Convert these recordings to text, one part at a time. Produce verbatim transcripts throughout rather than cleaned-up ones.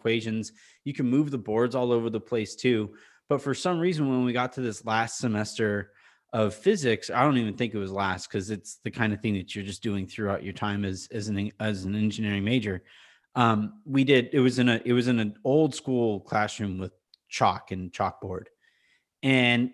equations. You can move the boards all over the place too. But for some reason, when we got to this last semester of physics, I don't even think it was last, because it's the kind of thing that you're just doing throughout your time as as an as an engineering major. Um, we did it was in a it was in an old school classroom with chalk and chalkboard, and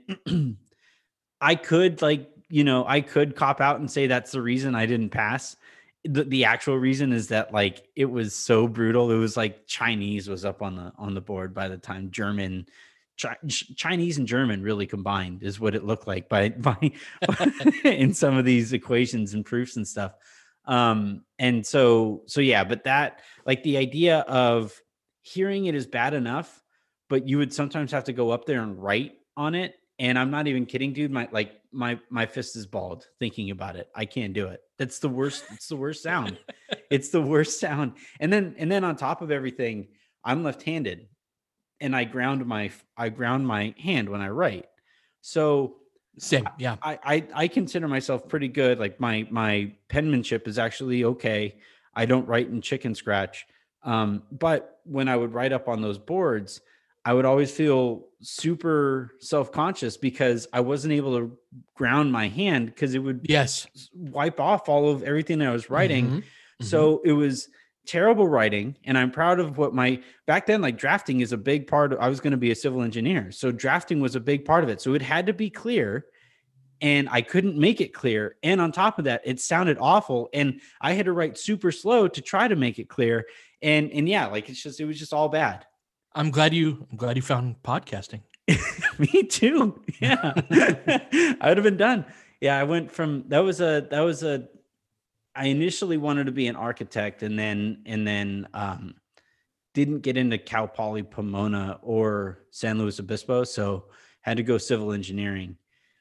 I could like you know I could cop out and say that's the reason I didn't pass. The, the actual reason is that like it was so brutal. It was like Chinese was up on the on the board by the time. German, Chi- Chinese and German really combined is what it looked like by by in some of these equations and proofs and stuff. Um, and so so yeah, but that like the idea of hearing it is bad enough, but you would sometimes have to go up there and write on it. And I'm not even kidding, dude. My like my my fist is bald thinking about it. I can't do it. That's the worst. It's the worst sound. It's the worst sound. And then and then on top of everything, I'm left-handed, and I ground my I ground my hand when I write. So same, yeah. I I, I consider myself pretty good. Like my my penmanship is actually okay. I don't write in chicken scratch. Um, but when I would write up on those boards, I would always feel super self-conscious because I wasn't able to ground my hand because it would yes wipe off all of everything I was writing. Mm-hmm. So Mm-hmm. it was terrible writing. And I'm proud of what my back then, like drafting is a big part of, I was going to be a civil engineer. So drafting was a big part of it. So it had to be clear, and I couldn't make it clear. And on top of that, it sounded awful. And I had to write super slow to try to make it clear. And, and yeah, like it's just, it was just all bad. I'm glad you, I'm glad you found podcasting. Me too. Yeah. I would have been done. Yeah. I went from, that was a, that was a, I initially wanted to be an architect, and then, and then, um, didn't get into Cal Poly Pomona or San Luis Obispo. So had to go civil engineering.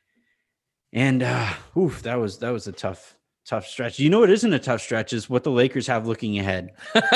And, uh, oof, that was, that was a tough, tough stretch. You know, what isn't a tough stretch is what the Lakers have looking ahead.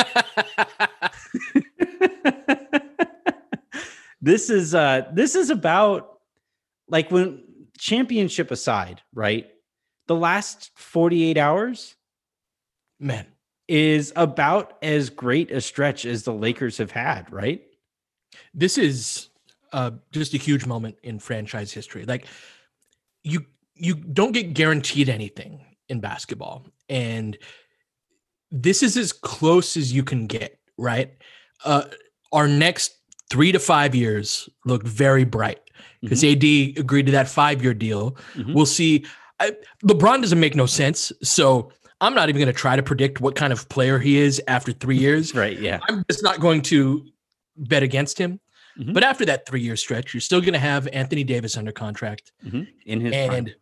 This is uh this is about like when championship aside, right? The last forty-eight hours, man, is about as great a stretch as the Lakers have had, right? This is uh just a huge moment in franchise history. Like you you don't get guaranteed anything in basketball, and this is as close as you can get, right? Uh our next three to five years look very bright because mm-hmm. A D agreed to that five-year deal. Mm-hmm. We'll see. I, LeBron doesn't make no sense, so I'm not even going to try to predict what kind of player he is after three years. Right, yeah. I'm just not going to bet against him. Mm-hmm. But after that three-year stretch, you're still going to have Anthony Davis under contract. Mm-hmm. In his and prime.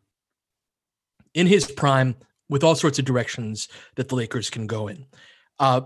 In his prime, with all sorts of directions that the Lakers can go in. Uh,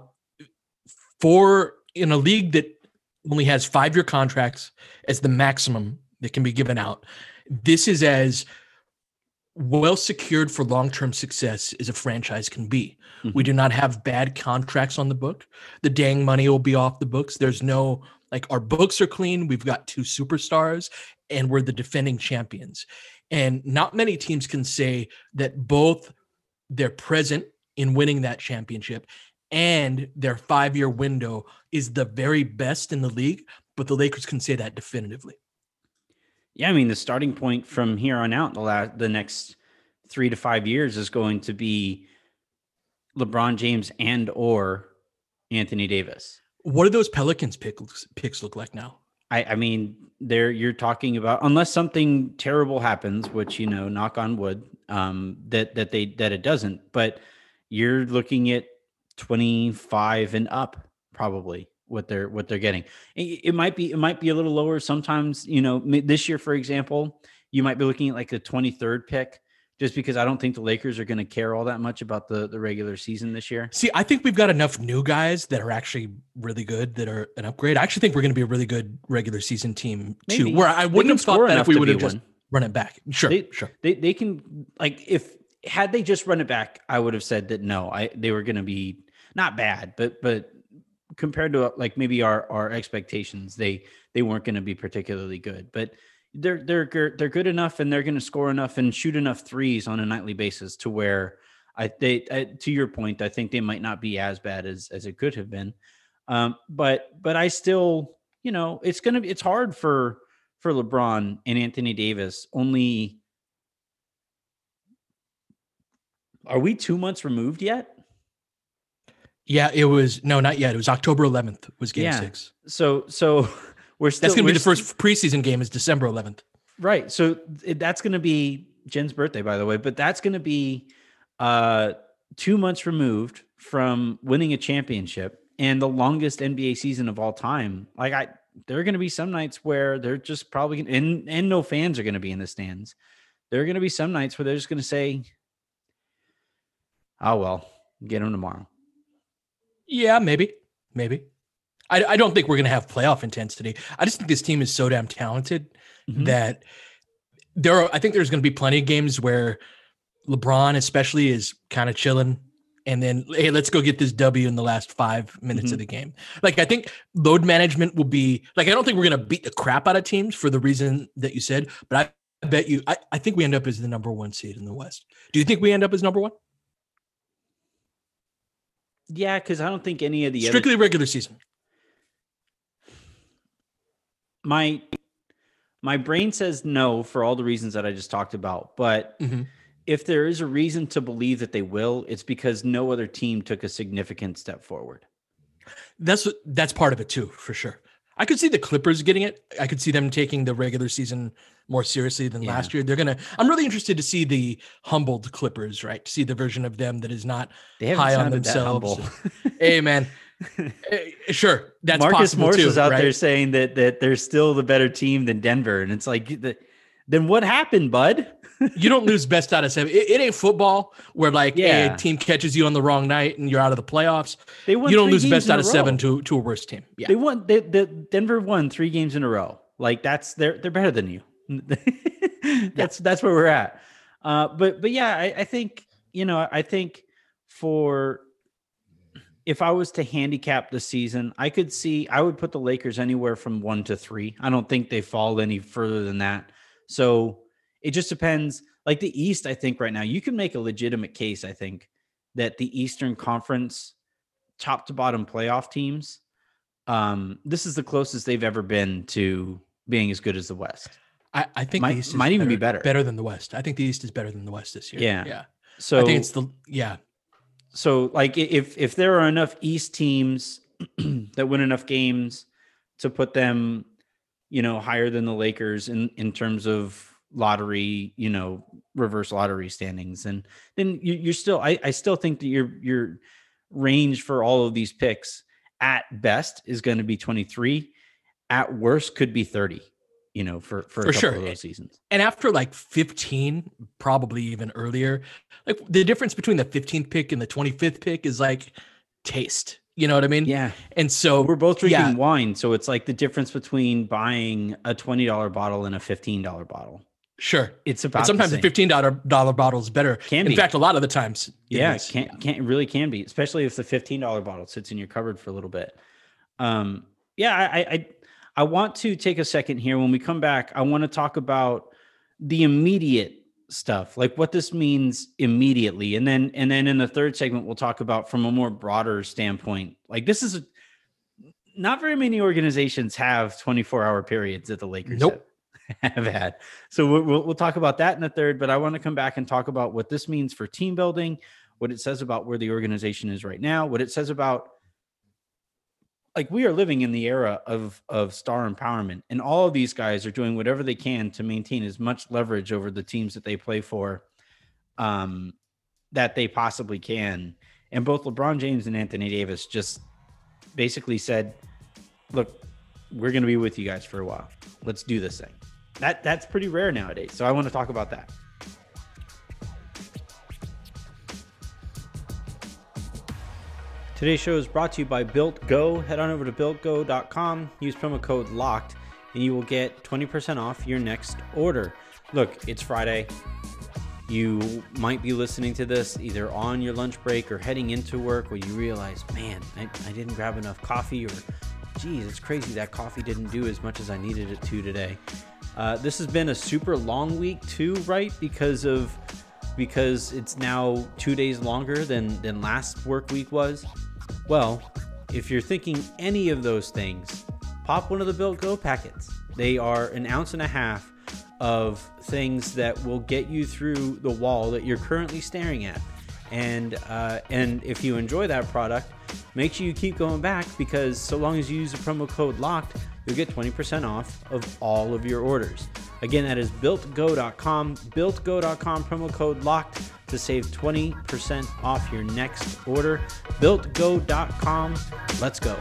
for in a league that only has five-year contracts as the maximum that can be given out, this is as well secured for long-term success as a franchise can be. Mm-hmm. We do not have bad contracts on the book. The dang money will be off the books. There's no, like, our books are clean. We've got two superstars, and we're the defending champions. And not many teams can say that both they're present in winning that championship and their five-year window is the very best in the league, but the Lakers can say that definitively. Yeah, I mean, the starting point from here on out, the last, the next three to five years is going to be LeBron James and or Anthony Davis. What do those Pelicans picks, picks look like now? I, I mean, there you're talking about, unless something terrible happens, which, you know, knock on wood, um, that that they that it doesn't, but you're looking at twenty-five and up, probably what they're what they're getting. It, it might be it might be a little lower sometimes. You know, this year, for example, you might be looking at like the twenty-third pick, just because I don't think the Lakers are going to care all that much about the the regular season this year. See, I think we've got enough new guys that are actually really good, that are an upgrade. I actually think we're going to be a really good regular season team too. Maybe. Where I wouldn't have thought that if we would have just run it back. Sure, they, sure. They they can, like, if had they just run it back, I would have said that no, I they were going to be not bad, but but compared to like maybe our our expectations, they they weren't going to be particularly good. But they're they're they're good enough, and they're going to score enough and shoot enough threes on a nightly basis to where I they I, to your point, I think they might not be as bad as as it could have been. Um, but but I still, you know, it's gonna be it's hard for for LeBron and Anthony Davis. Only are we two months removed yet? Yeah, it was no, not yet. It was October eleventh was game Yeah. six. So so we're still That's going to we're be the st- first preseason game is December eleventh. right. So it, that's going to be Jen's birthday, by the way. But that's going to be uh, two months removed from winning a championship and the longest N B A season of all time. Like I, there are going to be some nights where they're just probably gonna, and and no fans are going to be in the stands. There are going to be some nights where they're just going to say, "Oh well, get them tomorrow." Yeah, maybe, maybe. I, I don't think we're going to have playoff intensity. I just think this team is so damn talented mm-hmm. that there are, I think there's going to be plenty of games where LeBron especially is kind of chilling and then, hey, let's go get this W in the last five minutes mm-hmm. of the game. Like, I think load management will be like, I don't think we're going to beat the crap out of teams for the reason that you said, but I bet you, I, I think we end up as the number one seed in the West. Do you think we end up as number one? Yeah, because I don't think any of the strictly other... regular season. My my brain says no for all the reasons that I just talked about. But mm-hmm. if there is a reason to believe that they will, it's because no other team took a significant step forward. That's that's part of it too, for sure. I could see the Clippers getting it. I could see them taking the regular season more seriously than yeah. last year. They're gonna. I'm really interested to see the humbled Clippers, right? To see the version of them that is not high on themselves. Hey, man. Sure, that's Marcus possible Morris too, is out right? there saying that that they're still the better team than Denver, and it's like, the, then what happened, bud? You don't lose best out of seven. It, it ain't football where like yeah. a team catches you on the wrong night and you're out of the playoffs. They won you don't lose games best out a of row. seven to to a worse team. Yeah, they won. They, the Denver won three games in a row. Like that's they're they're better than you. that's yeah. that's where we're at. Uh, but but yeah, I, I think you know I think for. If I was to handicap the season, I could see, I would put the Lakers anywhere from one to three. I don't think they fall any further than that. So it just depends. Like the East, I think right now, you can make a legitimate case, I think, that the Eastern Conference top to bottom playoff teams, um, this is the closest they've ever been to being as good as the West. I, I think might, the East is might even better, be better. Better than the West. I think the East is better than the West this year. Yeah. Yeah. So I think it's the, yeah. So, like, if if there are enough East teams that win enough games to put them, you know, higher than the Lakers in, in terms of lottery, you know, reverse lottery standings, and then you, you're still, I, I still think that your your range for all of these picks at best is going to be twenty-three, at worst could be thirty. You know, for for, for a couple sure. of those seasons. And after like fifteen, probably even earlier, like the difference between the fifteenth pick and the twenty-fifth pick is like taste. You know what I mean? Yeah. And so we're both drinking yeah. wine. So it's like the difference between buying a twenty dollars bottle and a fifteen dollars bottle. Sure. It's about and sometimes the, the fifteen dollars bottle is better. Can In be. fact, a lot of the times. Yeah, is. can't, yeah. can't, really can be, especially if the fifteen dollars bottle sits in your cupboard for a little bit. Um, yeah, I, I, I want to take a second here. When we come back, I want to talk about the immediate stuff, like what this means immediately. And then, and then in the third segment, we'll talk about from a more broader standpoint. Like this is a, not very many organizations have twenty-four hour periods that the Lakers nope. have, have had. So we'll, we'll, we'll talk about that in the third, but I want to come back and talk about what this means for team building, what it says about where the organization is right now, what it says about, like, we are living in the era of, of star empowerment, and all of these guys are doing whatever they can to maintain as much leverage over the teams that they play for, um, that they possibly can. And both LeBron James and Anthony Davis just basically said, look, we're going to be with you guys for a while. Let's do this thing. That that's pretty rare nowadays. So I want to talk about that. Today's show is brought to you by Built Go. Head on over to built go dot com, use promo code LOCKED, and you will get twenty percent off your next order. Look, it's Friday. You might be listening to this either on your lunch break or heading into work, where you realize, man, I, I didn't grab enough coffee, or geez, it's crazy that coffee didn't do as much as I needed it to today. Uh, this has been a super long week too, right? Because of because it's now two days longer than, than last work week was. Well, if you're thinking any of those things, pop one of the Built Go packets. They are an ounce and a half of things that will get you through the wall that you're currently staring at. And uh, and if you enjoy that product, make sure you keep going back, because so long as you use the promo code LOCKED, you'll get twenty percent off of all of your orders. Again, that is built go dot com, built go dot com, promo code LOCKED to save twenty percent off your next order. built go dot com. Let's go.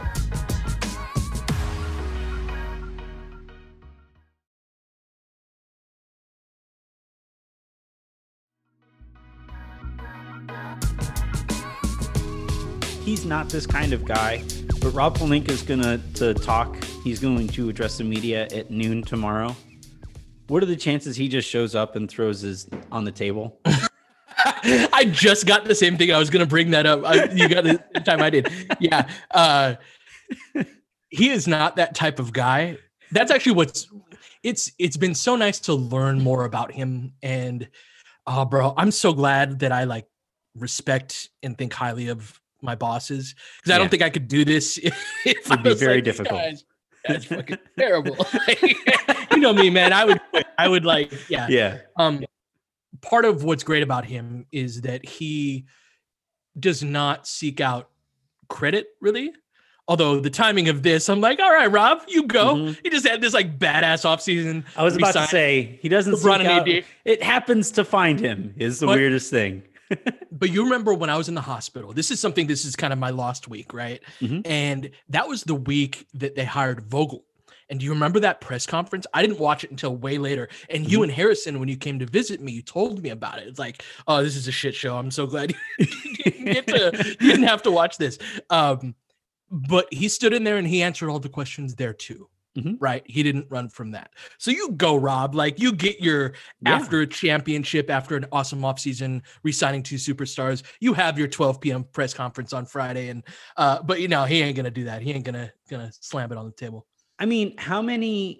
He's not this kind of guy, but Rob Pelinka is going to to talk. He's going to address the media at noon tomorrow. What are the chances he just shows up and throws his on the table? I just got the same thing. I was going to bring that up. I, you got the same time I did. Yeah. Uh, he is not that type of guy. That's actually what's it's, it's been so nice to learn more about him. And oh, bro, I'm so glad that I like respect and think highly of my bosses, because I Yeah. don't think I could do this. If It I would be was very like, difficult. "Guys, that's fucking terrible." You know me, man. I would, I would like, yeah. Yeah. Um, part of what's great about him is that he does not seek out credit, really. Although the timing of this, I'm like, all right, Rob, you go. Mhm. He just had this like badass offseason. I was about to Resigned. say, he doesn't LeBron seek and out, A D. it happens to find him is the But- weirdest thing. But you remember when I was in the hospital, this is something, this is kind of my lost week, right? Mhm. And that was the week that they hired Vogel. And do you remember that press conference? I didn't watch it until way later. And you Mhm. and Harrison, when you came to visit me, you told me about it. It's like, oh, this is a shit show. I'm so glad you didn't, get to, you didn't have to watch this. Um, but he stood in there and he answered all the questions there too. Mhm. Right. He didn't run from that. So you go, Rob, like you get your, Yeah. after a championship, after an awesome offseason, re-signing two superstars, you have your twelve p.m. press conference on Friday. And, uh, but you know, he ain't going to do that. He ain't going to, going to slam it on the table. I mean, how many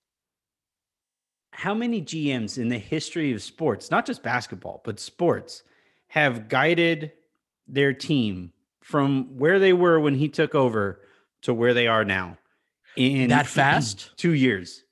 how many G Ms in the history of sports, not just basketball, but sports, have guided their team from where they were when he took over to where they are now in That fast? two years?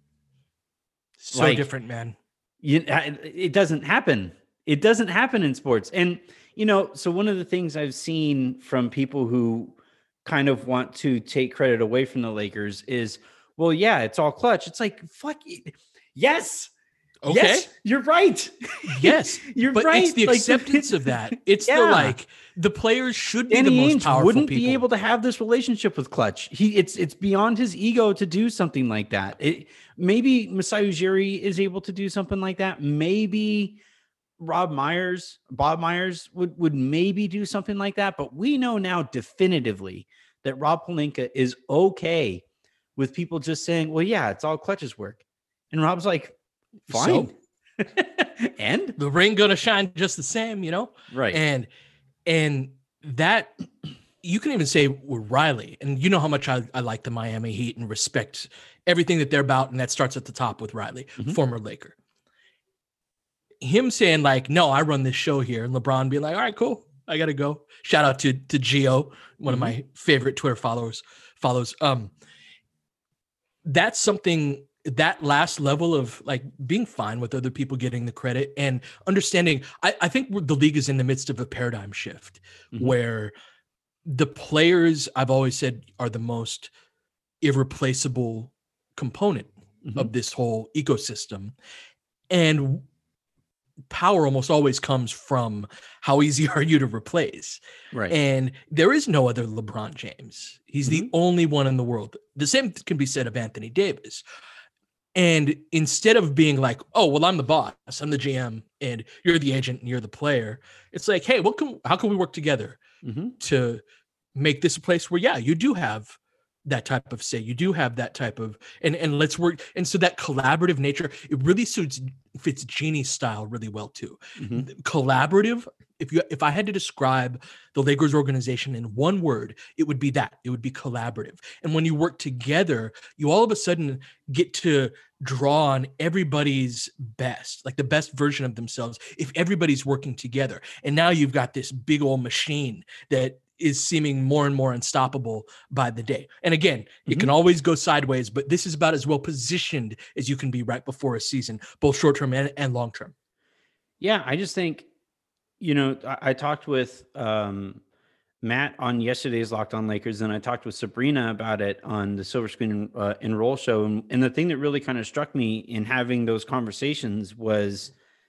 So Like- different, man. You, I- it doesn't happen. It doesn't happen in sports. And, you know, so one of the things I've seen from people who kind of want to take credit away from the Lakers is, well, yeah, it's all Clutch. It's like, fuck it. Yes. Okay. Yes, you're right. Yes. You're But right. it's the Like, acceptance of that. It's the Yeah. like, the players should be Danny the most Ainge powerful wouldn't people. be able to have this relationship with Clutch. He it's it's beyond his ego to do something like that. It maybe Masai Ujiri is able to do something like that. Maybe Rob Myers, Bob Myers would would maybe do something like that. But we know now definitively that Rob Pelinka is okay with people just saying, "Well, yeah, it's all Clutch's work," and Rob's like, "Fine." So? And The ring gonna shine just the same, you know? right, And and that you can even say with Riley, and you know how much I, I like the Miami Heat and respect everything that they're about, and that starts at the top with Riley, Mhm. former Laker. Him saying like, "No, I run this show here," and LeBron being like, "All right, cool, I gotta go." Shout out to to Gio, one of Mhm. my favorite Twitter followers. Follows. Um, that's something. That last level of like being fine with other people getting the credit and understanding. I, I think we're- the league is in the midst of a paradigm shift Mhm. where the players, I've always said, are the most irreplaceable component Mhm. of this whole ecosystem. And power almost always comes from how easy are you to replace. right. And there is no other LeBron James. He's the Mhm. only one in the world. The same can be said of Anthony Davis. And instead of being like, oh, well, I'm the boss, I'm the G M, and you're the agent and you're the player, it's like, hey, what can how can we work together Mhm. to make this a place where, yeah, you do have that type of say, you do have that type of, and and let's work. And so that collaborative nature, it really suits fits Genie's style really well too. Mhm. Collaborative. If you if I had to describe the Lakers organization in one word, it would be that. It would be collaborative. And when you work together, you all of a sudden get to draw on everybody's best, like the best version of themselves, if everybody's working together. And now you've got this big old machine that is seeming more and more unstoppable by the day. And again, mm-hmm. it can always go sideways, but this is about as well positioned as you can be right before a season, both short-term and, and long-term. Yeah, I just think, you know, I, I talked with um, Matt on yesterday's Locked On Lakers, and I talked with Sabrina about it on the Silver Screen uh, and Roll show. And, and the thing that really kind of struck me in having those conversations was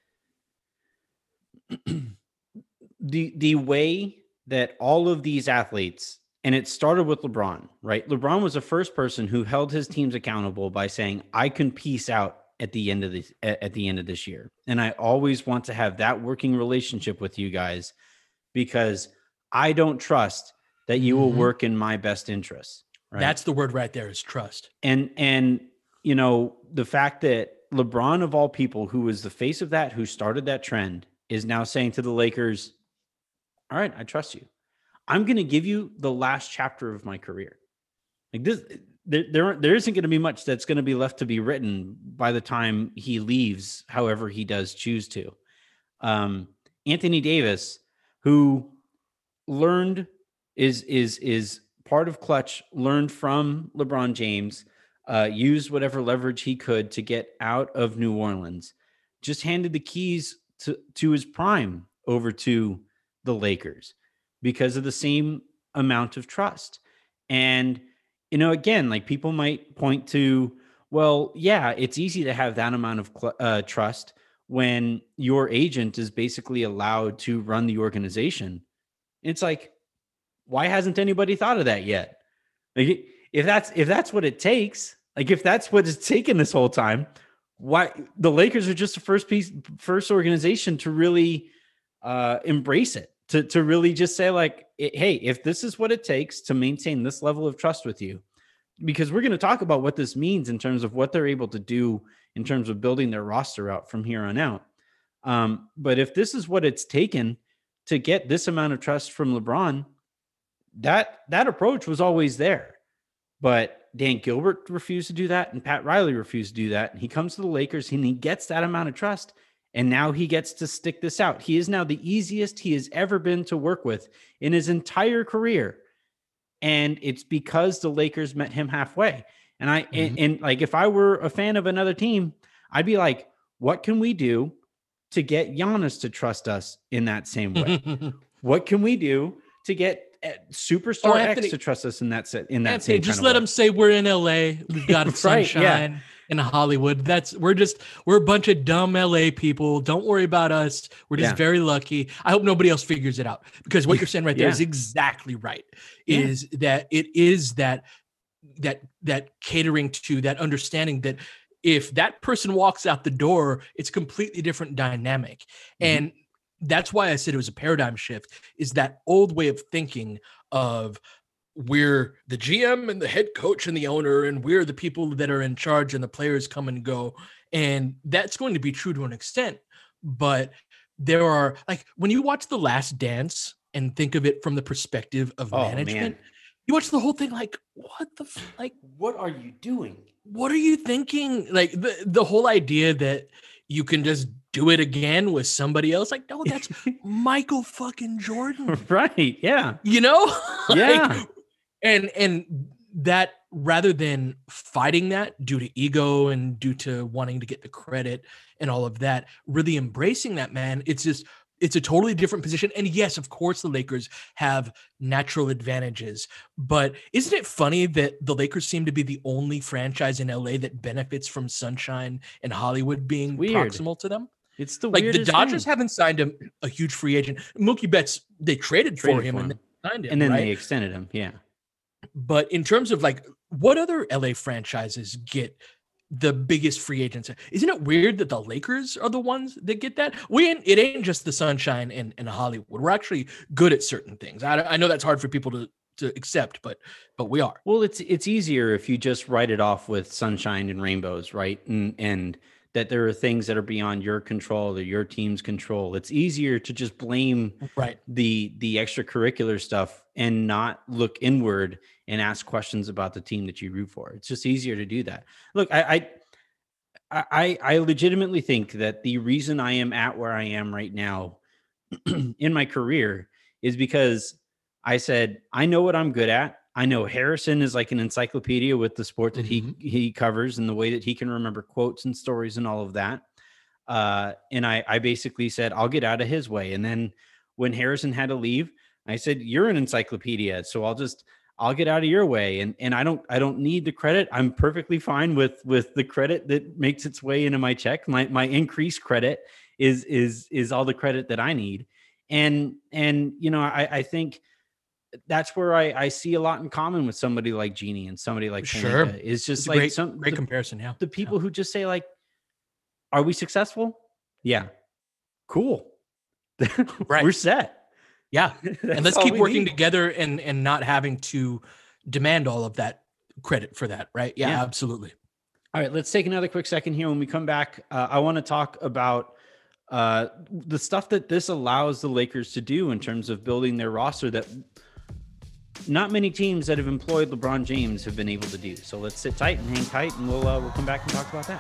the the way that all of these athletes, and it started with LeBron, right? LeBron was the first person who held his teams accountable by saying, I can peace out at the end of this, at the end of this year. And I always want to have that working relationship with you guys because I don't trust that you will work in my best interests. Right? That's the word right there, is trust. And, and, you know, the fact that LeBron of all people, who was the face of that, who started that trend, is now saying to the Lakers, all right, I trust you. I'm going to give you the last chapter of my career. Like this, there, there, there isn't going to be much that's going to be left to be written by the time he leaves, however he does choose to. Um, Anthony Davis, who learned, is, is, is part of Clutch, learned from LeBron James, uh, used whatever leverage he could to get out of New Orleans, just handed the keys to, to his prime over to the Lakers because of the same amount of trust. And, you know, again, like people might point to, well, yeah, it's easy to have that amount of cl- uh, trust when your agent is basically allowed to run the organization. It's like, why hasn't anybody thought of that yet? Like, if that's, if that's what it takes, like if that's what it's taken this whole time, why the Lakers are just the first piece, first organization to really uh, embrace it. To, to really just say like, hey, if this is what it takes to maintain this level of trust with you, because we're going to talk about what this means in terms of what they're able to do in terms of building their roster out from here on out. Um, but if this is what it's taken to get this amount of trust from LeBron, that, that approach was always there. But Dan Gilbert refused to do that, and Pat Riley refused to do that. And he comes to the Lakers and he gets that amount of trust. And now he gets to stick this out. He is now the easiest he has ever been to work with in his entire career. And it's because the Lakers met him halfway. And I, mm-hmm. and, and like, if I were a fan of another team, I'd be like, what can we do to get Giannis to trust us in that same way? What can we do to get superstar oh, X to trust us in that set, in that Anthony, same just kind let of him say we're in L A. We've got right, sunshine. Yeah. In Hollywood. That's we're just we're a bunch of dumb L A people. Don't worry about us. We're just yeah. very lucky. I hope nobody else figures it out, because what you're saying right there yeah. is exactly right. Yeah. Is that it is that that that catering to that understanding that if that person walks out the door, it's a completely different dynamic. Mm-hmm. And that's why I said it was a paradigm shift, is that old way of thinking of we're the G M and the head coach and the owner, and we're the people that are in charge, and the players come and go. And that's going to be true to an extent. But there are, like, when you watch The Last Dance and think of it from the perspective of oh, management, man. You watch the whole thing like, what the, f- like, what are you doing? What are you thinking? Like the, the whole idea that you can just do it again with somebody else. Like, no, that's Michael fucking Jordan. Right. Yeah. You know? like, yeah. And and that, rather than fighting that due to ego and due to wanting to get the credit and all of that, really embracing that, man, it's just, it's a totally different position. And yes, of course, the Lakers have natural advantages. But isn't it funny that the Lakers seem to be the only franchise in L A that benefits from sunshine and Hollywood being proximal to them? It's the like the Dodgers thing. haven't signed a, a huge free agent. Mookie Betts, they traded, traded for him, for him and they signed him, and then right? they extended him. Yeah. But in terms of like what other L A franchises get the biggest free agents? Isn't it weird that the Lakers are the ones that get that? We ain't, it ain't just the sunshine and, and Hollywood. We're actually good at certain things. I, I know that's hard for people to, to accept, but but we are. Well, it's it's easier if you just write it off with sunshine and rainbows, right? And and that there are things that are beyond your control or your team's control. It's easier to just blame right. the the extracurricular stuff and not look inward and ask questions about the team that you root for. It's just easier to do that. Look, I I I, I legitimately think that the reason I am at where I am right now in my career is because I said, I know what I'm good at. I know Harrison is like an encyclopedia with the sport that Mhm. he he covers and the way that he can remember quotes and stories and all of that. Uh, and I I basically said, I'll get out of his way. And then when Harrison had to leave, I said, you're an encyclopedia, so I'll just I'll get out of your way. And and I don't I don't need the credit. I'm perfectly fine with with the credit that makes its way into my check. My my increased credit is is is all the credit that I need. And and you know, I I think that's where I, I see a lot in common with somebody like Genie and somebody like Sure. Pelinka. Is just It's a like great, some great the, comparison. Yeah. the people who just say like, are we successful? Yeah. Cool. Right. We're set. Yeah. And That's let's all keep we working need. together and and not having to demand all of that credit for that. Right. Yeah, Yeah. absolutely. All right. Let's take another quick second here. When we come back, uh, I want to talk about uh, the stuff that this allows the Lakers to do in terms of building their roster that not many teams that have employed LeBron James have been able to do. So let's sit tight and hang tight, and we'll uh, we'll come back and talk about that.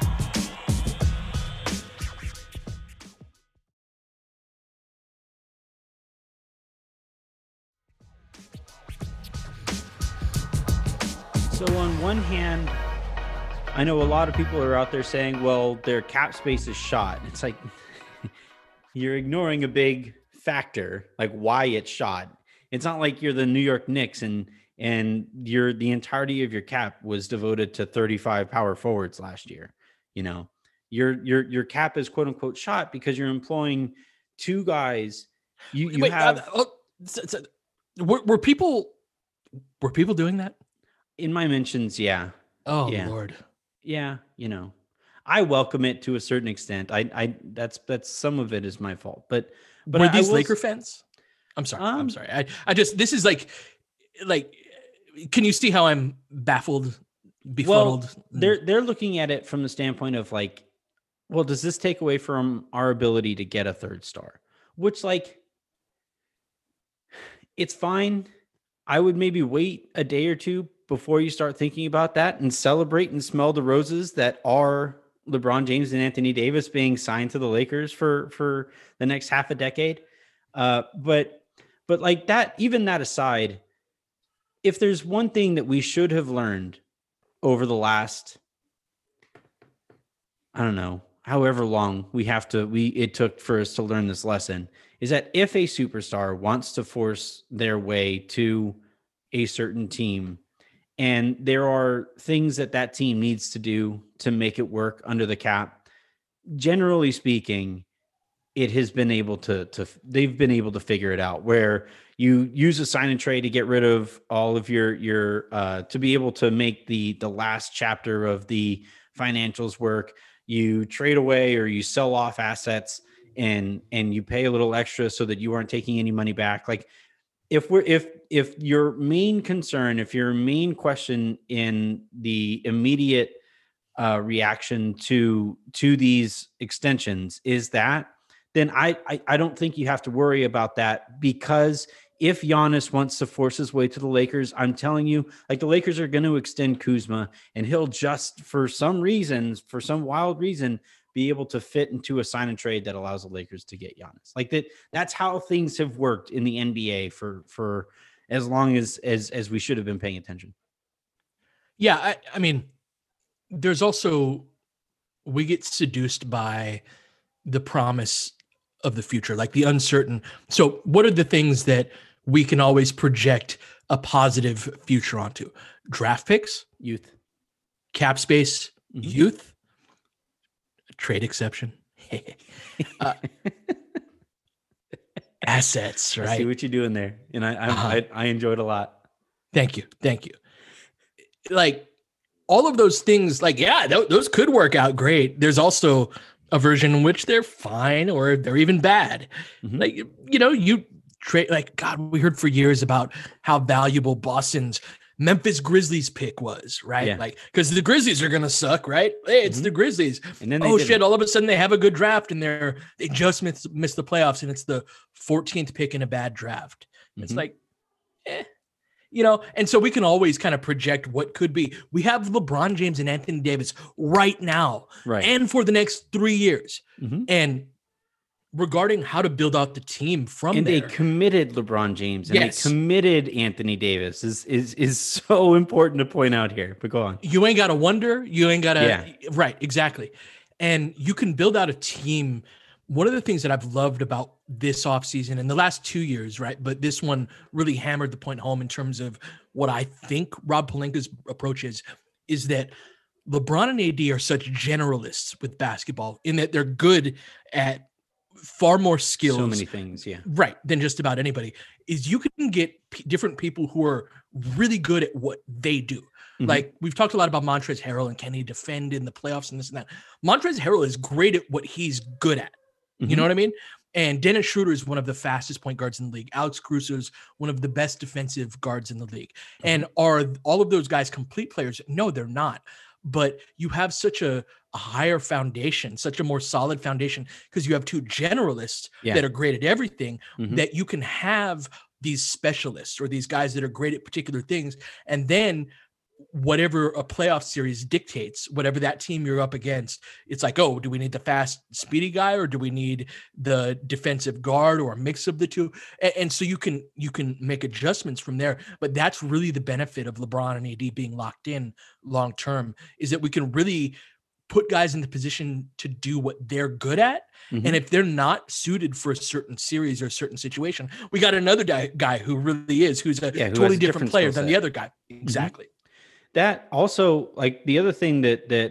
So on one hand, I know a lot of people are out there saying, well, their cap space is shot. It's like you're ignoring a big factor, like why it's shot. It's not like you're the New York Knicks and and your the entirety of your cap was devoted to thirty-five power forwards last year. You know, your your your cap is quote unquote shot because you're employing two guys. You you Wait, have uh, oh, so- so- were, were people were people doing that? in my mentions, yeah. Oh Yeah. Lord. Yeah, you know, I welcome it to a certain extent. I, I, that's that's some of it is my fault, but but Were I, I these will. Laker fans? I'm sorry. I'm Um, sorry. I, I just this is like like can you see how I'm baffled, befuddled? well, they're they're looking at it from the standpoint of like, well, does this take away from our ability to get a third star? Which like, it's fine. I would maybe wait a day or two before you start thinking about that and celebrate and smell the roses that are LeBron James and Anthony Davis being signed to the Lakers for for the next half a decade. Uh, but but like that, even that aside, if there's one thing that we should have learned over the last, I don't know, however long we have to we it took for us to learn this lesson, is that if a superstar wants to force their way to a certain team, and there are things that that team needs to do to make it work under the cap, generally speaking, it has been able to to they've been able to figure it out, where you use a sign and trade to get rid of all of your your uh to be able to make the the last chapter of the financials work. You trade away or you sell off assets, and and you pay a little extra so that you aren't taking any money back. Like if we're if if your main concern, if your main question in the immediate uh, reaction to to these extensions is that, then I, I I don't think you have to worry about that, because if Giannis wants to force his way to the Lakers, I'm telling you, like the Lakers are going to extend Kuzma, and he'll just for some reasons, for some wild reason, be able to fit into a sign and trade that allows the Lakers to get Giannis. Like that, that's how things have worked in the N B A for for as long as as as we should have been paying attention. Yeah, I, I mean, there's also we get seduced by the promise of the future, like the uncertain. So, what are the things that we can always project a positive future onto? Draft picks, Youth, cap space, mm-hmm. youth, trade exception, uh, assets. Right? I see what you're doing there, and I I, Uh-huh. I I enjoyed a lot. Thank you, thank you. Like all of those things, like yeah, th- those could work out great. There's also a version in which they're fine or they're even bad. Mm-hmm. Like, you know, you trade, like, God, we heard for years about how valuable Boston's Memphis Grizzlies pick was, right? Yeah. Like, because the Grizzlies are going to suck, right? Hey, it's mm-hmm. the Grizzlies. And then oh, didn't. shit, all of a sudden they have a good draft and they're, they just missed, missed the playoffs and it's the fourteenth pick in a bad draft. Mm-hmm. It's like, eh. You know, and so we can always kind of project what could be. We have LeBron James and Anthony Davis right now, right, and for the next three years. Mm-hmm. And regarding how to build out the team from and there. they committed LeBron James and Yes. they committed Anthony Davis is is is so important to point out here. But go on. You ain't got to wonder. You ain't got to. Yeah. Right. Exactly. And you can build out a team. One of the things that I've loved about this offseason and the last two years, right? But this one really hammered the point home in terms of what I think Rob Pelinka's approach is, is that LeBron and A D are such generalists with basketball in that they're good at far more skills. So many things, yeah. Right, than just about anybody. Is you can get p- different people who are really good at what they do. Mm-hmm. Like we've talked a lot about Montrezl Harrell and can he defend in the playoffs and this and that. Montrezl Harrell is great at what he's good at. Mm-hmm. You know what I mean? And Dennis Schroeder is one of the fastest point guards in the league. Alex Caruso is one of the best defensive guards in the league. Mm-hmm. And are all of those guys complete players? No, they're not. But you have such a, a higher foundation, such a more solid foundation, because you have two generalists yeah. that are great at everything, mm-hmm. that you can have these specialists or these guys that are great at particular things. And then whatever a playoff series dictates, whatever that team you're up against, it's like, oh, do we need the fast, speedy guy, or do we need the defensive guard, or a mix of the two? And, and so you can you can make adjustments from there. But that's really the benefit of LeBron and A D being locked in long term, is that we can really put guys in the position to do what they're good at. Mm-hmm. And if they're not suited for a certain series or a certain situation, we got another guy, guy who really is, who's a yeah, who totally different, different player than the other guy. Exactly. Mm-hmm. That also, like the other thing that that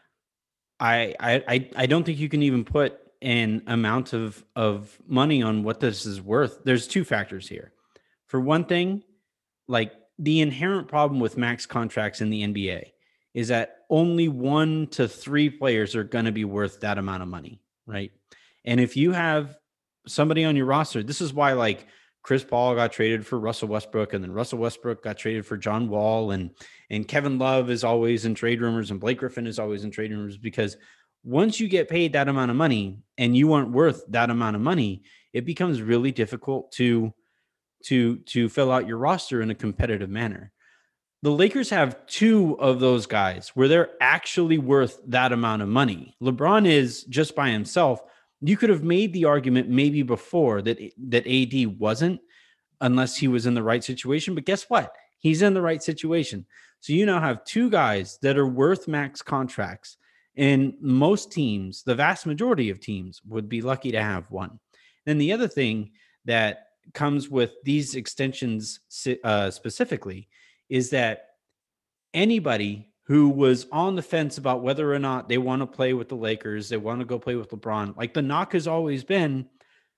I I I don't think you can even put an amount of of money on what this is worth. There's two factors here. For one thing, like the inherent problem with max contracts in the N B A is that only one to three players are going to be worth that amount of money, right? And if you have somebody on your roster, this is why like Chris Paul got traded for Russell Westbrook, and then Russell Westbrook got traded for John Wall, and and Kevin Love is always in trade rumors, and Blake Griffin is always in trade rumors, because once you get paid that amount of money and you aren't worth that amount of money, it becomes really difficult to to to fill out your roster in a competitive manner. The Lakers have two of those guys where they're actually worth that amount of money. LeBron is just by himself. You could have made the argument maybe before that, that A D wasn't, unless he was in the right situation. But guess what? He's in the right situation. So you now have two guys that are worth max contracts. And most teams, the vast majority of teams, would be lucky to have one. Then the other thing that comes with these extensions uh, specifically is that anybody who was on the fence about whether or not they want to play with the Lakers, they want to go play with LeBron, like the knock has always been,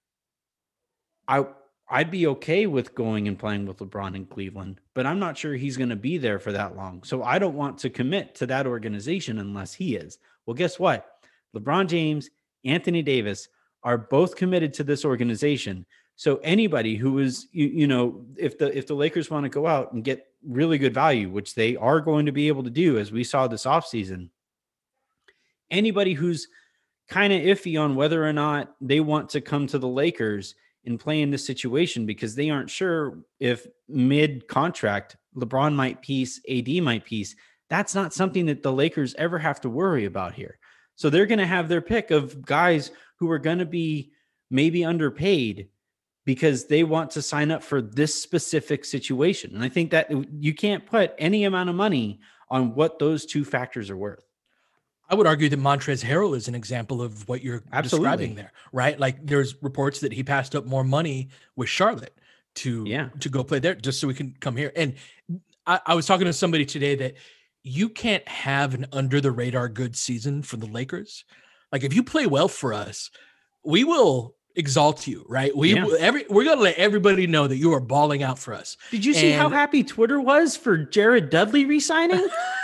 I, I'd be okay with going and playing with LeBron in Cleveland, but I'm not sure he's going to be there for that long. So I don't want to commit to that organization unless he is. Well, guess what? LeBron James, Anthony Davis are both committed to this organization. So anybody who is, you, you know, if the if the Lakers want to go out and get really good value, which they are going to be able to do, as we saw this offseason, anybody who's kind of iffy on whether or not they want to come to the Lakers and play in this situation because they aren't sure if mid-contract LeBron might piece, A D might piece, that's not something that the Lakers ever have to worry about here. So they're going to have their pick of guys who are going to be maybe underpaid because they want to sign up for this specific situation. And I think that you can't put any amount of money on what those two factors are worth. I would argue that Montrezl Harrell is an example of what you're Absolutely. describing there, right? Like there's reports that he passed up more money with Charlotte to, yeah. to go play there just so we can come here. And I, I was talking to somebody today that you can't have an under the radar good season for the Lakers. Like if you play well for us, we will exalt you, right? We yeah. every we're gonna let everybody know that you are balling out for us. Did you see and, how happy Twitter was for Jared Dudley resigning?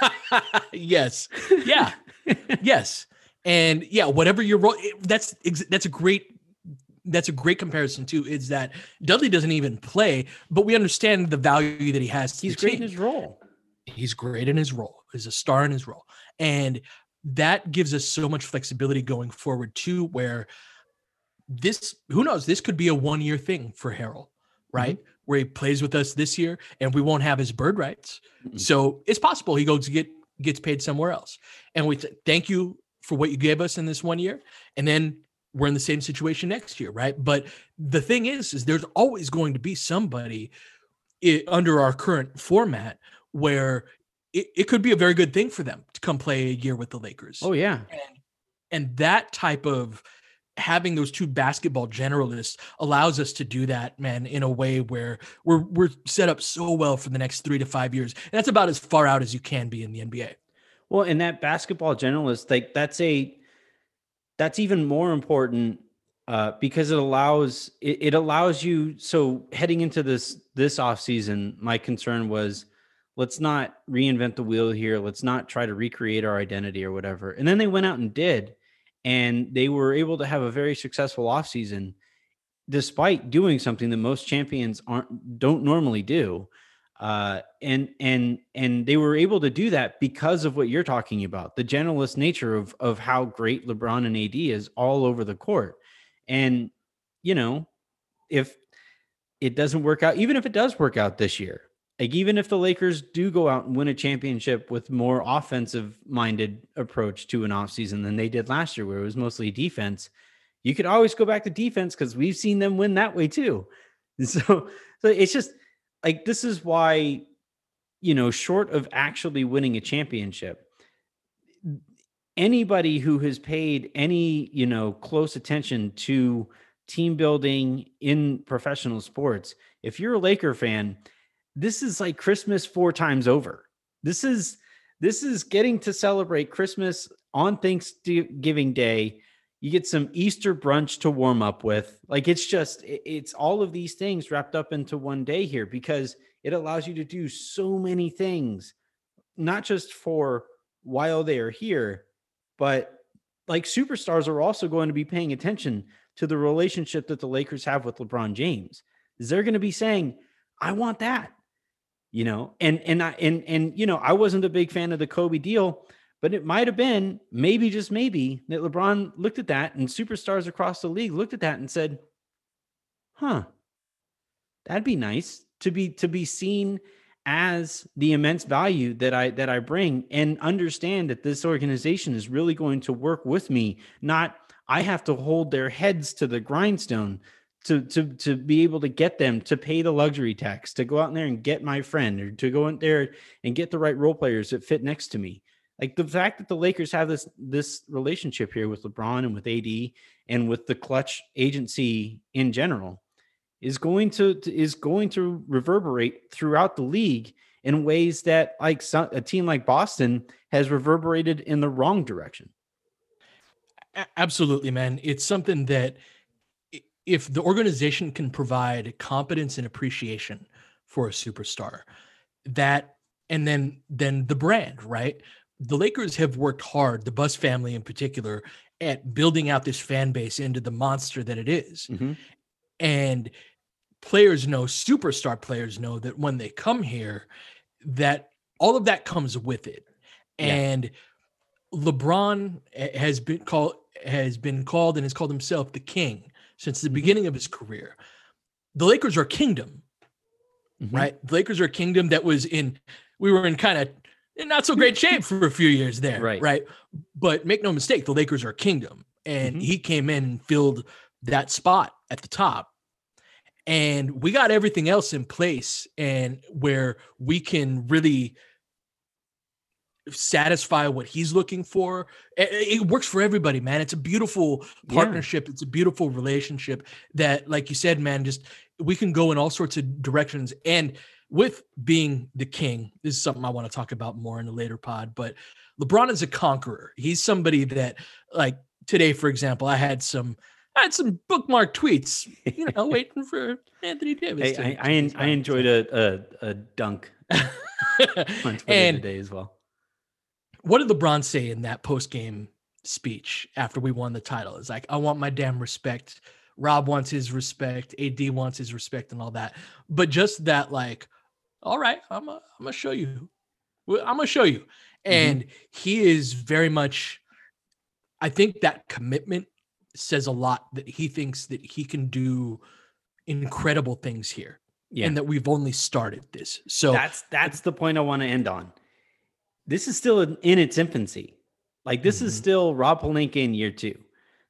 Yes, yeah, yes, and yeah, whatever your role. That's that's a great that's a great comparison too. Is that Dudley doesn't even play, but we understand the value that he has. He's great team. in his role. He's great in his role. He's a star in his role, and that gives us so much flexibility going forward too, where. This, who knows, this could be a one-year thing for Harrell, right? Mm-hmm. Where he plays with us this year and we won't have his bird rights. Mm-hmm. So it's possible he goes to get, gets paid somewhere else. And we th- thank you for what you gave us in this one year. And then we're in the same situation next year, right? But the thing is, is there's always going to be somebody it, under our current format where it, it could be a very good thing for them to come play a year with the Lakers. Oh yeah. And, and that type of having those two basketball generalists allows us to do that, man, in a way where we're, we're set up so well for the next three to five years. And that's about as far out as you can be in the N B A. Well, and that basketball generalist, like that's a, that's even more important uh, because it allows, it, it allows you. So heading into this, this off season, my concern was, let's not reinvent the wheel here. Let's not try to recreate our identity or whatever. And then they went out and did, and they were able to have a very successful offseason despite doing something that most champions aren't, don't normally do. Uh, and, and, and they were able to do that because of what you're talking about, the generalist nature of, of how great LeBron and A D is all over the court. And, you know, if it doesn't work out, even if it does work out this year, like even if the Lakers do go out and win a championship with more offensive minded approach to an offseason than they did last year, where it was mostly defense, you could always go back to defense because we've seen them win that way too. And so, so it's just like, this is why, you know, short of actually winning a championship, anybody who has paid any, you know, close attention to team building in professional sports, if you're a Laker fan, this is like Christmas four times over. This is, this is getting to celebrate Christmas on Thanksgiving Day. You get some Easter brunch to warm up with. Like, it's just, it's all of these things wrapped up into one day here because it allows you to do so many things, not just for while they are here, but like superstars are also going to be paying attention to the relationship that the Lakers have with LeBron James. They're going to be saying, I want that. You know, and, and I, and, and, you know, I wasn't a big fan of the Kobe deal, but it might've been maybe, just maybe, that LeBron looked at that and superstars across the league looked at that and said, huh, that'd be nice to be, to be seen as the immense value that I, that I bring, and understand that this organization is really going to work with me. Not, I have to hold their heads to the grindstone to, to, to be able to get them to pay the luxury tax, to go out in there and get my friend, or to go in there and get the right role players that fit next to me. Like the fact that the Lakers have this, this relationship here with LeBron and with A D and with the Clutch agency in general is going to, is going to reverberate throughout the league in ways that, like, some, a team like Boston has reverberated in the wrong direction. Absolutely, man. It's something that, if the organization can provide competence and appreciation for a superstar, that, and then, then the brand, right? The Lakers have worked hard, the Buss family in particular, at building out this fan base into the monster that it is. Mm-hmm. And players know, superstar players know that when they come here, that all of that comes with it. Yeah. And LeBron has been called, has been called and has called himself the king since the beginning of his career. The Lakers are a kingdom, mm-hmm. right? The Lakers are a kingdom that was in, we were in kind of in not so great shape for a few years there, right? right? But make no mistake, the Lakers are a kingdom, and mm-hmm. he came in and filled that spot at the top. And we got everything else in place, and where we can really satisfy what he's looking for. It, it works for everybody, man. It's a beautiful partnership. Yeah. It's a beautiful relationship that, like you said, man, just we can go in all sorts of directions. And with being the king, this is something I want to talk about more in a later pod, but LeBron is a conqueror. He's somebody that, like today, for example, I had some I had some bookmark tweets, you know, waiting for Anthony Davis. Hey, I, I, I enjoyed a, a, a dunk on Twitter and today as well. What did LeBron say in that post-game speech after we won the title? It's like, I want my damn respect. Rob wants his respect. A D wants his respect and all that. But just that, like, all right, I'm going to show you. I'm going to show you. And mm-hmm. he is very much, I think that commitment says a lot, that he thinks that he can do incredible things here. Yeah. And that we've only started this. So that's, that's the point I want to end on. This is still in its infancy. Like this mm-hmm. is still Rob Pelinka in year two.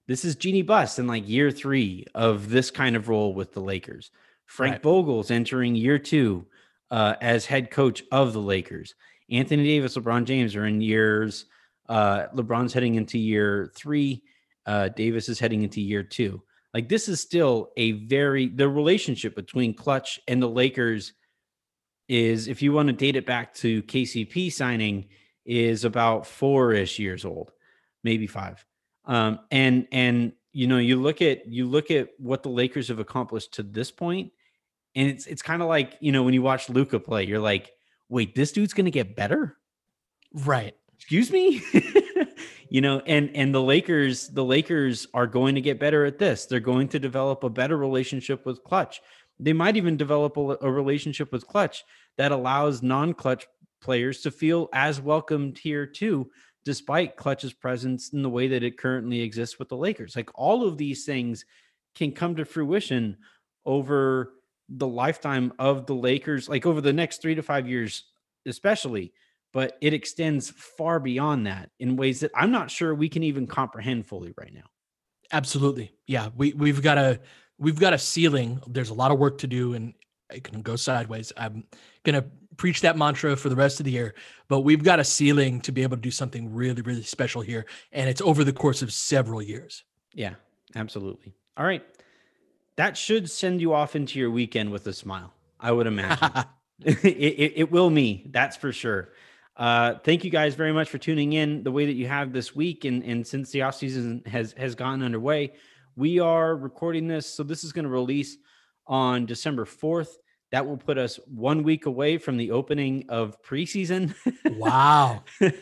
This is Jeannie Buss in like year three of this kind of role with the Lakers. Frank Right. Vogel's entering year two uh, as head coach of the Lakers. Anthony Davis, LeBron James are in years. Uh, LeBron's heading into year three. Uh, Davis is heading into year two. Like, this is still a very, the relationship between Klutch and the Lakers is, if you want to date it back to K C P signing, is about four-ish years old, maybe five. Um, and, and, you know, you look at, you look at what the Lakers have accomplished to this point, and it's, it's kind of like, you know, when you watch Luka play, you're like, wait, this dude's going to get better. Right. Excuse me. You know, and, and the Lakers, the Lakers are going to get better at this. They're going to develop a better relationship with Klutch. They might even develop a, a relationship with Klutch that allows non-Klutch players to feel as welcomed here too, despite Klutch's presence in the way that it currently exists with the Lakers. Like, all of these things can come to fruition over the lifetime of the Lakers, like over the next three to five years, especially, but it extends far beyond that in ways that I'm not sure we can even comprehend fully right now. Absolutely. Yeah. We, we've got a, we've got a ceiling. There's a lot of work to do, and it can go sideways. I'm going to preach that mantra for the rest of the year, but we've got a ceiling to be able to do something really, really special here. And it's over the course of several years. Yeah, absolutely. All right. That should send you off into your weekend with a smile, I would imagine. it, it, it will me, that's for sure. Uh, thank you guys very much for tuning in the way that you have this week. And, and since the offseason has, has gotten underway, we are recording this. So this is going to release on December fourth. That will put us one week away from the opening of preseason. Wow.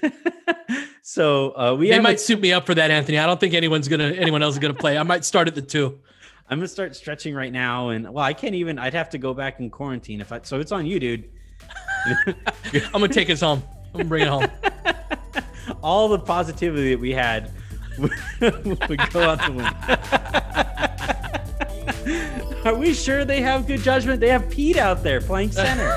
So uh, we they have might a- suit me up for that, Anthony. I don't think anyone's going to, anyone else is going to play. I might start at the two. I'm going to start stretching right now. And well, I can't even, I'd have to go back in quarantine if I, so it's on you, dude. I'm going to take us home. I'm going to bring it home. All the positivity that we had would go out the window. Are we sure they have good judgment? They have Pete out there playing center.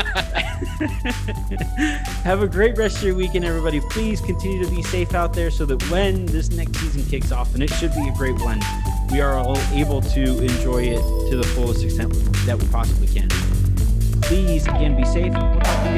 Have a great rest of your weekend, everybody. Please continue to be safe out there so that when this next season kicks off, and it should be a great one, we are all able to enjoy it to the fullest extent that we possibly can. Please, again, be safe. We'll talk to you